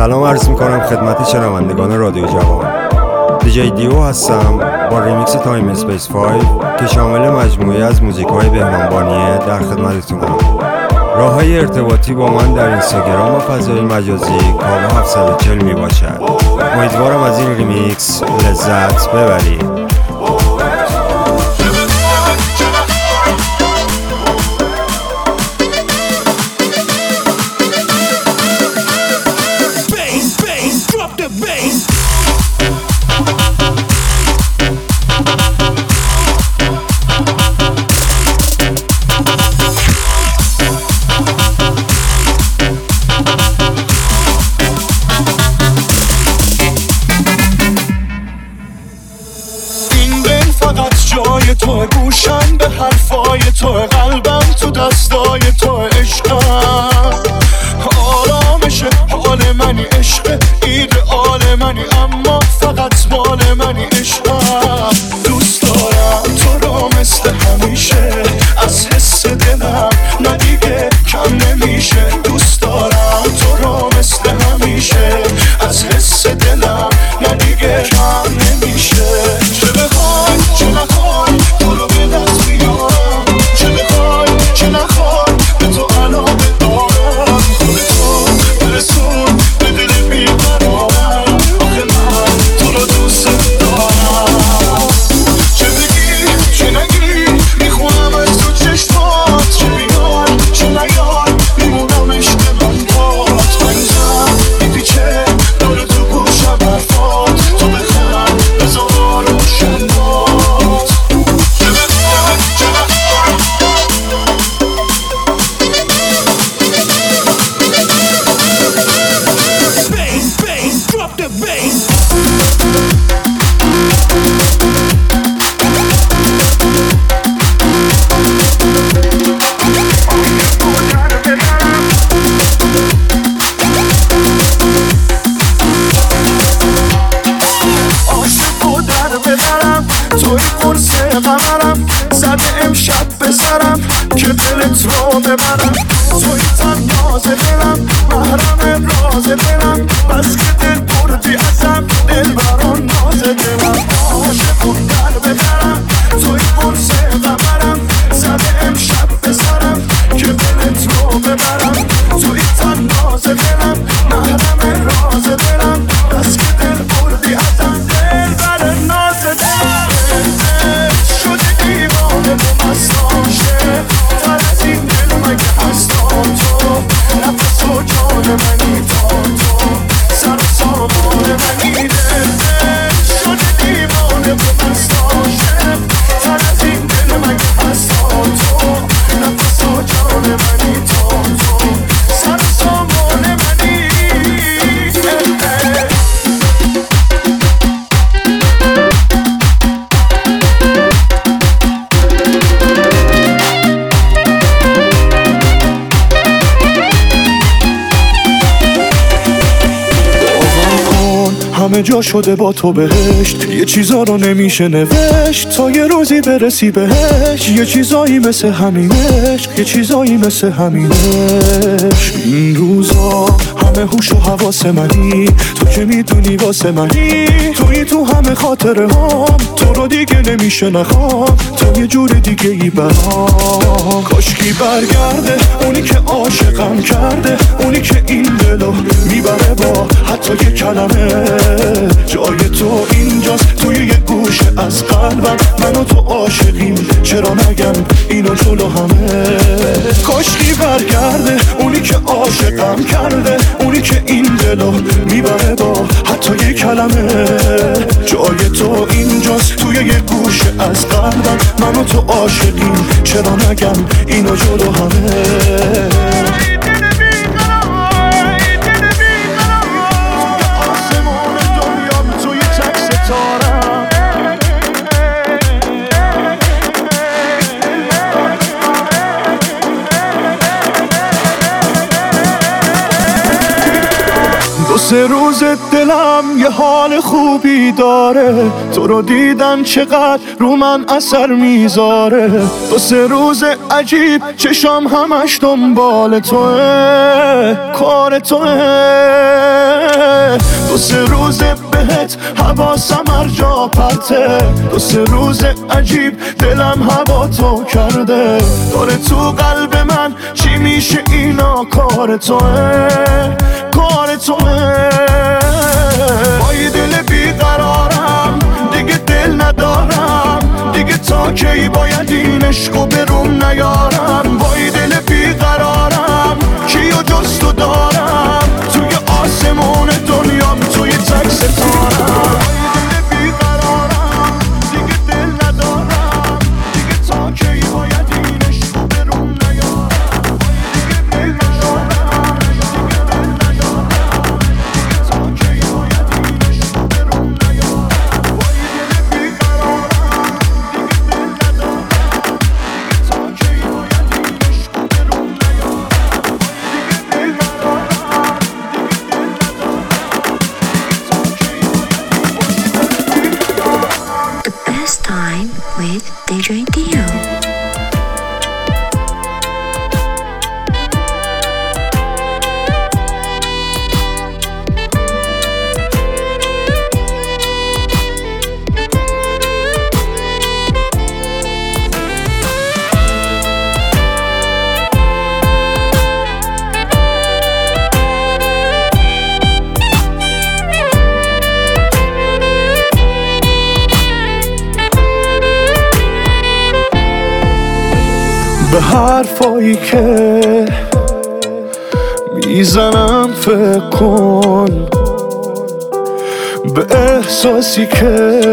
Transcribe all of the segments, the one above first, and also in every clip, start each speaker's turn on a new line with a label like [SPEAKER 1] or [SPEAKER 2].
[SPEAKER 1] سلام عرض میکنم خدمت شنوندگان رادیو جوان. دیجی دیو هستم با ریمیکس تایم اسپیس 5 که شامل مجموعه از موزیک‌های بهنام بانیه در خدمتتونم. راه‌های ارتباطی با من در اینستاگرام و فضای مجازی کاوه 740 میباشد. امیدوارم از این ریمیکس لذت ببرید.
[SPEAKER 2] تو گوشم به حرفای تو، قلبم تو دستای تو، عشقم آرامش حال منی، عشق ایدئال منی، اما فقط مال منی، عشقم دوست دارم تو رو مثل همیشه، از حس دلم نه دیگه کم نمیشه، دوست دارم تو رو مثل همیشه، از حس دلم نه دیگه کم نمیشه. چه بخوای چه نخوای تو رو به دست بیارم، چه بخوای چه نخوای به تو علاقه دارم، خودتو برسون به دل بیقرارم، آخه من تو رو دوست دارم. چه بگی چه نگی میخونم از تو چشمات، چه بیای چه نیای میمونم عشق من بات، هنوزم میپیچه داره تو گوشم حرفات، تو بخونم بذار روشن بات. توی قرص قمرم زده امشب به سرم که دلت رو ببرم، توی تناز دلم محرم راز دلم، بس که دل بردی ازم دل بران ناز دلم، عاشقون در ببرم توی قرص قمرم زده امشب به سرم که دلت رو ببرم، توی تناز دلم محرم راز دلم، بس که دل بردی ازم دل بران ناز دلم. شده دیوانه به مستاشه تر از این دل مگه هستان تو، نفس و جان منی تا تو، سر و سامان منی دل. شده دیوانه به مستاشه تر از این دل مگه هستان تو، نفس و جان منی تا تو، سر و سامان منی همه جا شده با تو بهشت، یه چیزا رو نمیشه نوشت تا یه روزی برسی بهش، یه چیزایی مثل همینش، یه چیزایی مثل همینش. این روزا همه هوش و حواس منی، تو که میدونی واسه منی، توی تو همه خاطره هم، تو رو دیگه نمیشه نخوام، تو یه جور دیگه ای برام. کاشکی برگرده اونی که عاشقم کرده، اونی که این دلو میبره با حتی یه کلمه، جای تو اینجاست توی یه گوشه از قلبم، من و تو عاشقیم چرا نگم اینو جلو همه. کاشکی برگرده اونی که عاشقم کرده، اونی که این دلو میبره با حتی یه کلمه، جای تو اینجاست توی یه گوشه از قلبم، من و تو عاشقیم چرا نگم اینو جلو همه. دو سه روز دلم یه حال خوبی داره، تو رو دیدن چقدر رو من اثر میذاره. دو سه روز عجیب چشام همش دنبال توه، کار توه. دو سه روزه بهت حواسم هر جا پرته، دو سه روزه عجیب دلم هوا تو کرده. داره تو قلب من چی میشه اینا کار توه، کار توه. با یه دل بیقرارم دیگه دل ندارم، دیگه تا کی باید این عشقو بروم نیارم. با یه دل بیقرارم کیو جز تو دارم، توی آسمون دنیام توی تک ستارم. با یه دل بیقرارم دیگه دل ندارم، دیگه تا کی باید این عشقو بروم نیارم. دیگه دل ندارم، دیگه دل ندارم، دیگه تا کی باید این عشقو بروم نیارم. با یه دل بیقرارم دیگه دل ندارم، دیگه تا کی باید این عشقو بروم نیارم. دیگه دل ندارم، دیگه دل
[SPEAKER 3] The best time with DJ Dio.
[SPEAKER 2] به حرفایی که میزنم فکر کن، به احساسی که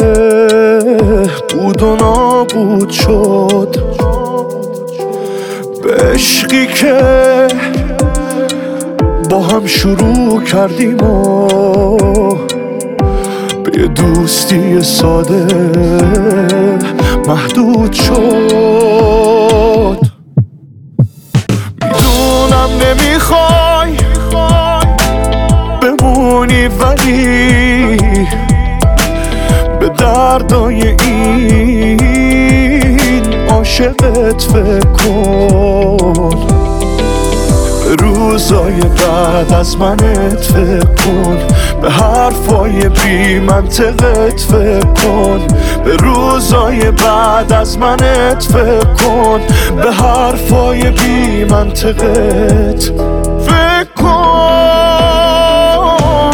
[SPEAKER 2] بود و نابود شد، به عشقی که با هم شروع کردیم و به یه دوستی ساده محدود شد. میدونم نمیخوای بمونی ولی به دردای این عاشقت فکر کن، به روزای بعد از منت فکر کن، به حرفای بی منطقت فکر کن، به روزای بعد از منت فکر کن، به حرفای بی منطقت فکر کن.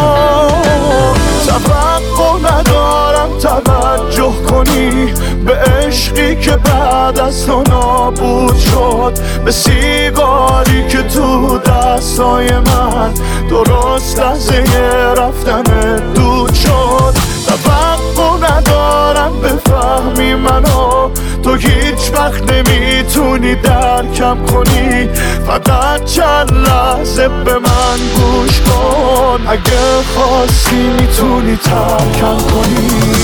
[SPEAKER 2] توقع ندارم توجه کنی به عشقی که بعد از تو نابود شد، به سیگاری که تو دستای من درست لحظه رفتن دود شد. توقع ندارم بفهمی منو، تو هیچ وقت نمیتونی درکم کنی، فقط چند لحظه به من گوش کن، اگه خواستی میتونی ترکم کنی.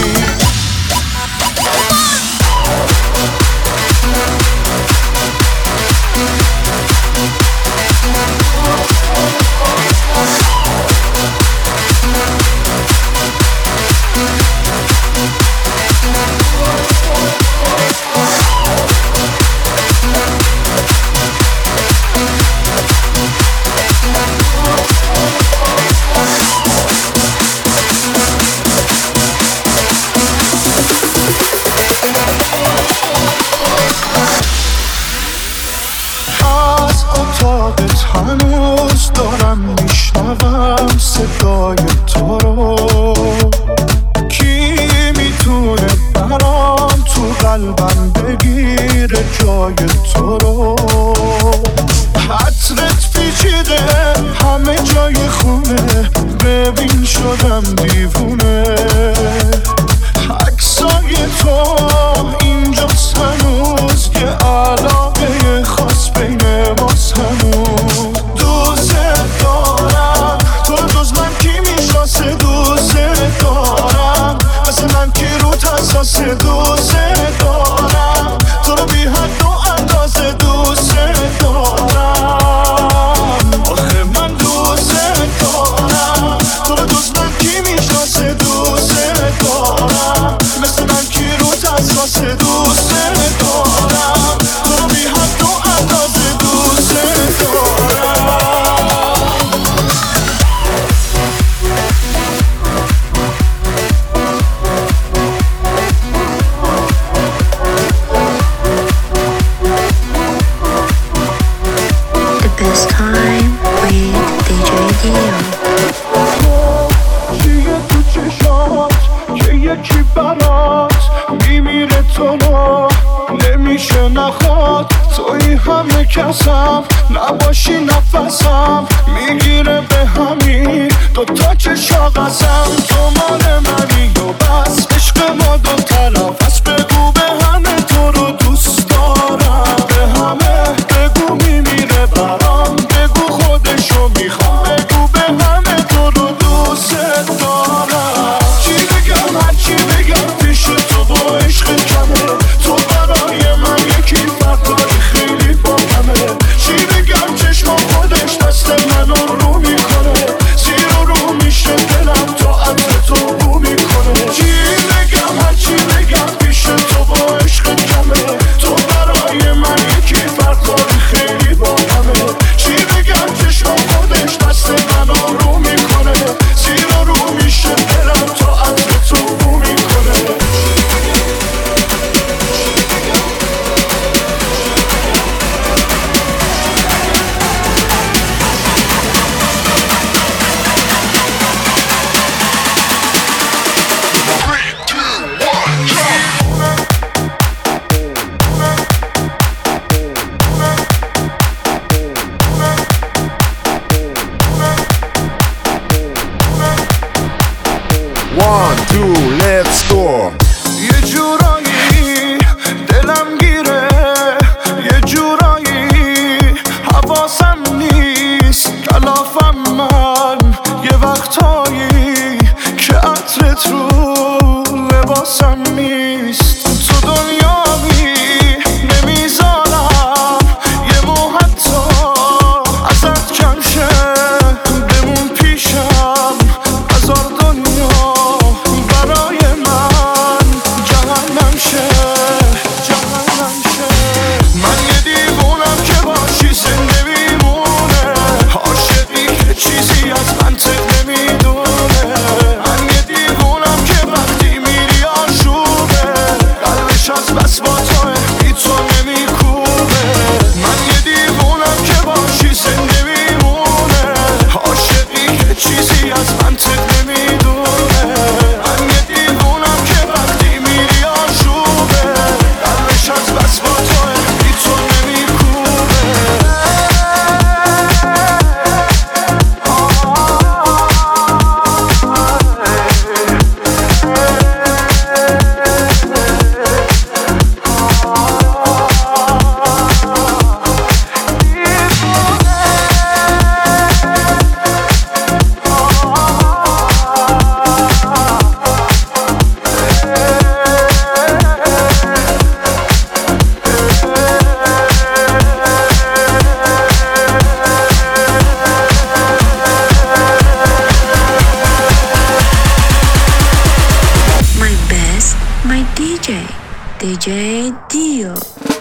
[SPEAKER 2] هنوز دارم میشنوم صدای تو رو، کی میتونه برام تو قلبم بگیره جای تو رو. عطرت پیچیده همه جای خونه، ببین شدم دیوونه. عکسای تو اینجاست هنوز، که علاقه خاص بین ماست هنوز. دوست دارم تو رو، جز من کی میشناسه؟ دوست دارم مثل من کی رو حساس؟ دوست دارم تو رو بی حد و اندازه، دوست دارم. آخه من دوست دارم تو رو، جز من نفسم نباشی نفسم میگیره به همین دوتا که شاقسم تو مال منی و بس عشق ما دو طرف از بگو به همه تو رو دوست دارم به همه بگو میمیره برام بگو خودشو میخوام بگو به همه تو رو دوست دارم چی بگم هر چی بگم پیش تو با عشق کمه تو برای من یکی فردای خیلی با کمه چی بگم چشم خودش دست منو رو میکنه زیر و رو میشه دلم تا عطر تو رو میکنه چی بگم هر چی بگم پیش تو با عشق کمه تو برای من یکی فردای خیلی با کمه چی بگم چشم خودش دست منو رو میکنه زیر و رو میشه دلم تا عطر تو رو میکنه
[SPEAKER 1] One, two, let's go.
[SPEAKER 2] یه جورایی دلم گیره یه جورایی حواسم نیست کلافم من یه وقتایی که عطرت رو لباسم نیست تو دنیایی نمیذارم یه مو حتی ازت کم شه بمون پیشم هزار دنیا برای من جهنم شه من یه دیوونم که باشی زنده میمونه عاشقی که چیزی از منطق نمیدونه من یه دیوونم که وقتی میری آشوبه قلبش از بس با توه بی تو نمیکوبه من یه دیوونم که باشی زنده میمونه عاشقی که چیزی از منطق نمیدونه من یه دیوونم که وقتی میری آشوبه قلبش از بس با توه بی تو نمیکوبه
[SPEAKER 3] My best, my DJ Dio.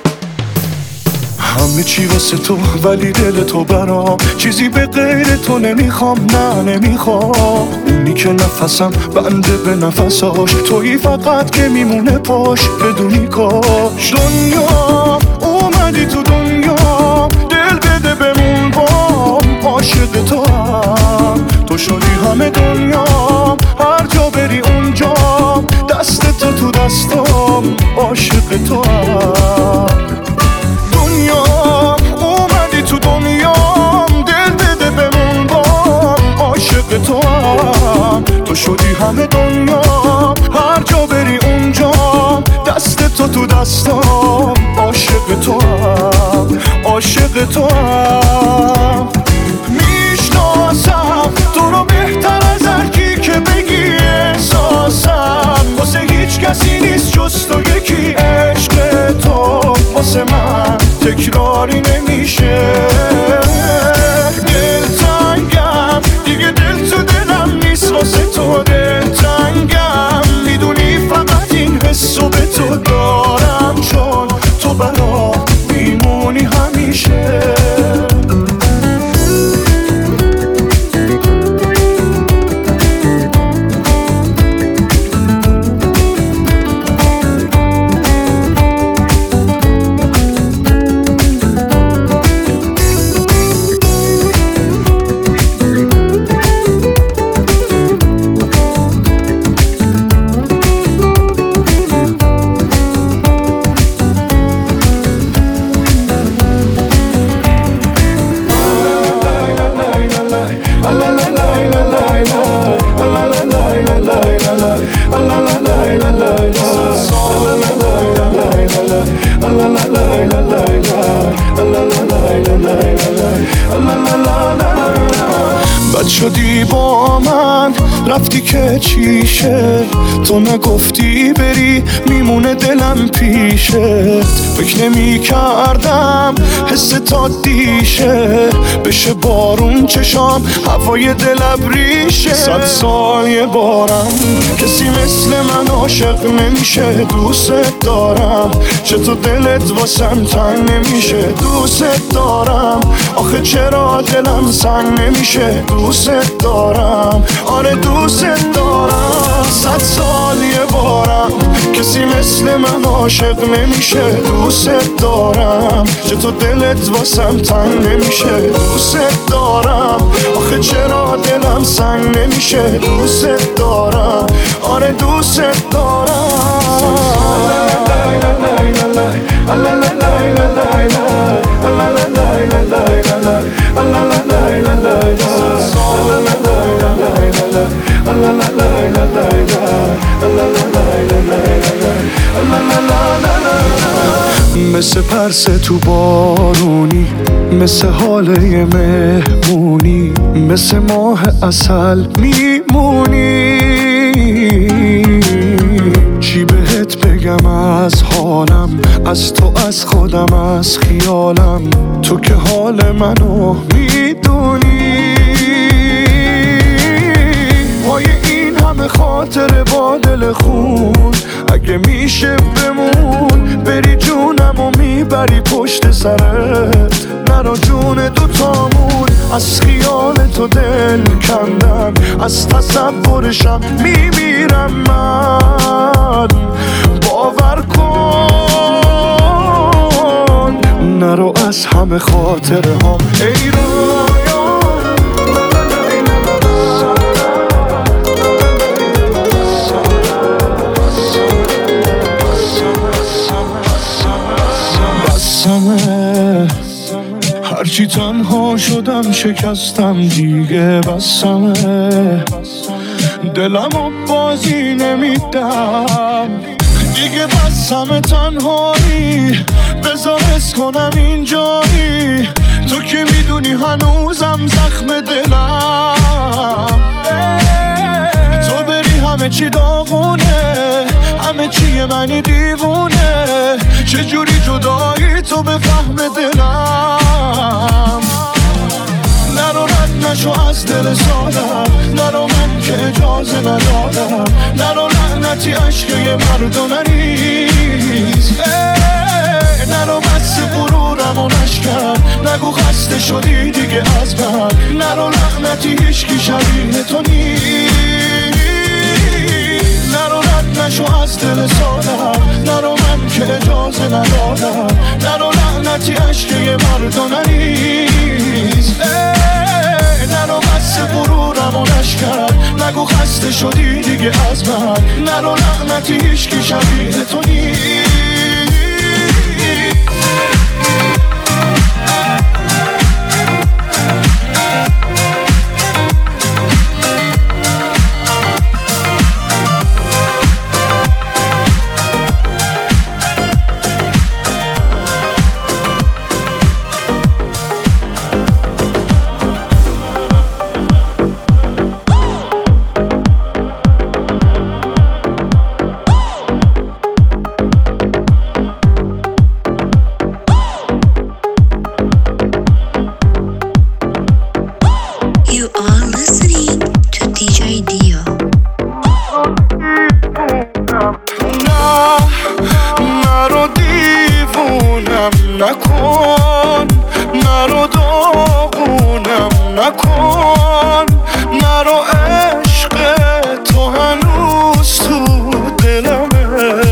[SPEAKER 2] همه چی واسه تو ولی دل تو برام چیزی به غیر تو نمیخوام نه نمیخوام اونی که نفسم بنده به نفساش تویی فقط که میمونه پاش بدونی کاش دنیا اومدی تو دنیا دل بده بمون بام عاشق تو هم تو شدی همه دنیا هر جا بری اونجا دست تو دستام عاشق تو هم دنیا اومدی تو دنیام دل بده بمون بام عاشق تو هم تو شدی همه دنیا هر جا بری اونجا دست تو دستام عاشق تو هم عاشق تو هم میشناسم تو رو بهتر از هر کی که بگی احساسم واسه هیچ کسی نیست جز تو یکی عشق تو واسه من تکراری نمیشه دلتنگم دیگه دل تو دلم نیست واسه تو دلتنگم میدونی فقط این حسو به تو دارم چون بد شدی با من رفتی که چیشه تو نگفتی بری میمونه دلم پیشت فکر نمی کردم حس تا دیشه بشه بارون چشام هوای دل ابریشه 100 سال یه بارم کسی مثل من عاشق نمیشه دوست دارم چطور دلت واسم تنگ نمیشه دوست دارم آخه چرا دلم سنگ نمیشه دوست دارم آره دوست دارم 100 سال یه بارم کسی مثل من عاشق نمیشه دوست دارم چطور دلت واسم تنگ نمیشه دوست دارم آخه چرا دلم سنگ نمیشه دوست دارم آره دوست مثل پرسه تو بارونی مثل حاله مهمونی مثل ماه عسل میمونی چی بهت بگم از حالم از تو از خودم از خیالم تو که حال منو میدونی وای این همه خاطر با دل خون اگه میشه بمون بری جونمو میبری پشت سرت نرو جون دوتامون از خیال تو دل کندم از تصورشم میمیرم من باور کن نرو از همه خاطره هم ای رویا بسمه هرچی تنها شدم شکستم دیگه بسمه دلمو بازی نمیدم دیگه بسمه تنهایی بذار حس کنم اینجایی تو که میدونی هنوزم زخم دلم تو بری همه چی داغونه همه چی منی دیوونه چجوری جدایی تو بفهم دلم نرو رد نشو از دل سادم نرو من که اجازه ندادم نرو لعنتی عشق یه مردونه نیست نرو بس غرورم و نشکن نگو خسته شدی دیگه از من نرو لعنتی هیچکی شبیه تو نیست نرو رد نشو از دل سادم نرو من که اجازه ندادم نرو لعنتی عشق یه مردونه نیست نرو بس غرورم و نشکن نگو خسته شدی دیگه از من نرو لعنتی هیچکی شبیه تو نیست نکن نرو داغونم نکن نرو عشق تو هنوز تو دلمه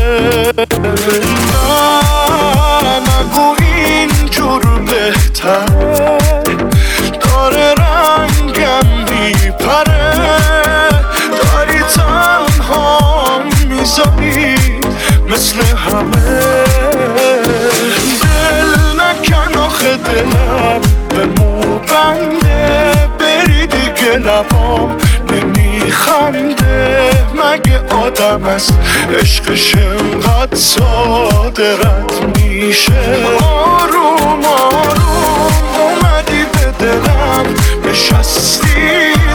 [SPEAKER 2] نگو اینجور بهتر داره رنگم میپره داری تنها میذاری مثل همه دلم به مو بنده بری دیگه لبام نمیخنده مگه آدم است عشقش انقدر ساده رد میشه آروم آروم اومدی به دلم نشستی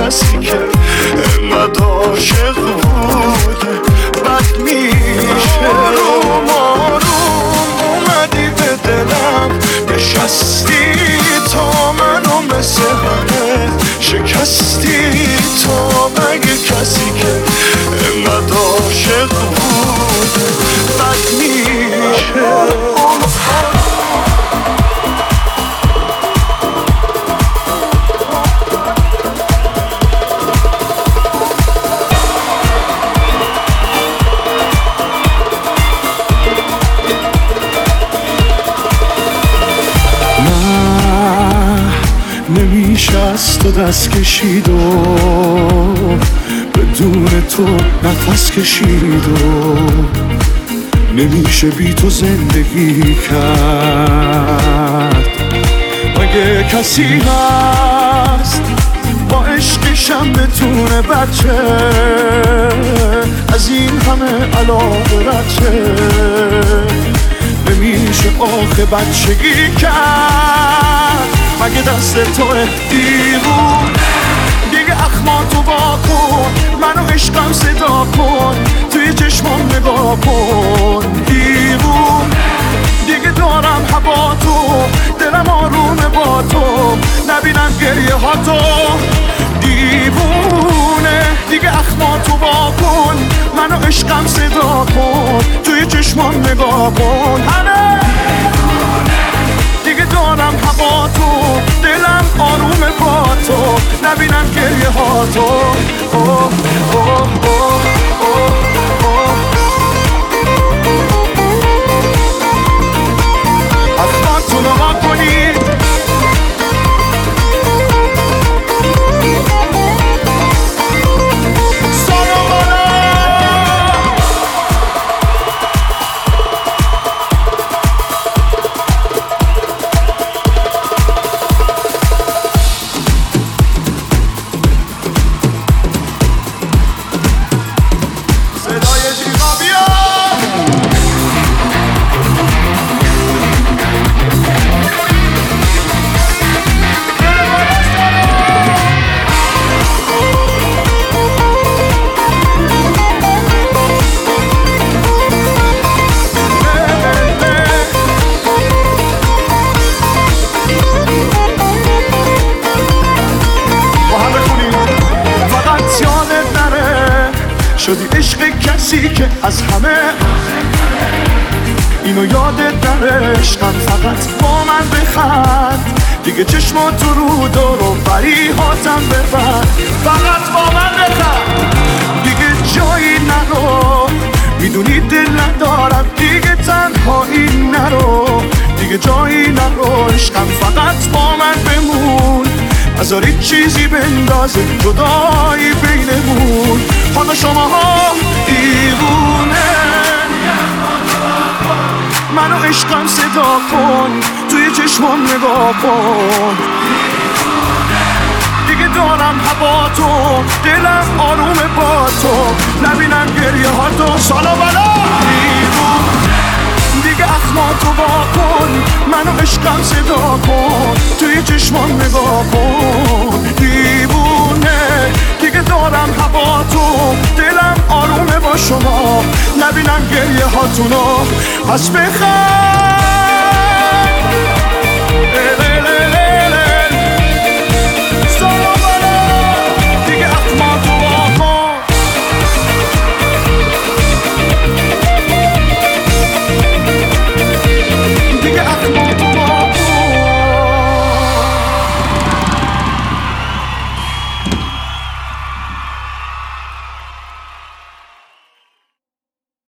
[SPEAKER 2] کسی که انقدر عاشق بوده بد میشه. آروم آروم اومدی به دلم نشستی تا منو مثل همه شکستی. تا مگه کسی که انقدر عاشق بوده بد میشه. نمیشه از تو دست کشید و بدون تو نفس کشید و نمیشه بی تو زندگی کرد. مگه کسی هست با عشقشم بتونه بچه از این همه علاقه رچه؟ نمیشه آخه بچگی کرد مگه دست توه دیوون. دیگه اخماتو با کن منو عشقم صدا کن توی چشمام نگاه کن دیوون. دیگه دارم هوا تو دلم آرومه با تو نبینم گریه ها تو دیوونه. دیگه اخماتو با کن منو عشقم صدا کن توی چشمام نگاه کن همه دیگه دارم هوا تو دلم آرومه با تو نبینم گریه ها تو. اوه اوه اوه اوه اوه. اخماتو نگاه کنید شدی عشق کسی که از همه اینو یادت نره. عشقم فقط با من بخند دیگه چشماتو رو دور و بریهاتم ببند. فقط با من بخند دیگه جایی نرو میدونی دل ندارم دیگه تنهایی نرو دیگه جایی نرو. عشقم فقط با من بمون نذاری چیزی بندازه جدایی بینمون. حالا شماها دیوونه منو عشقم صدا کن توی چشمام نگاه کن دیگه دارم هوا تو دلم آرومه با تو نبینم گریه ها تو سالا بلا دیوونه. دیگه اخماتو با کن منو عشقم صدا کن توی چشمام نگاه کن دیوونه. دیگه دارم هوا تو دلم آرومه با شما نبینم گریه هاتونو پس بخند.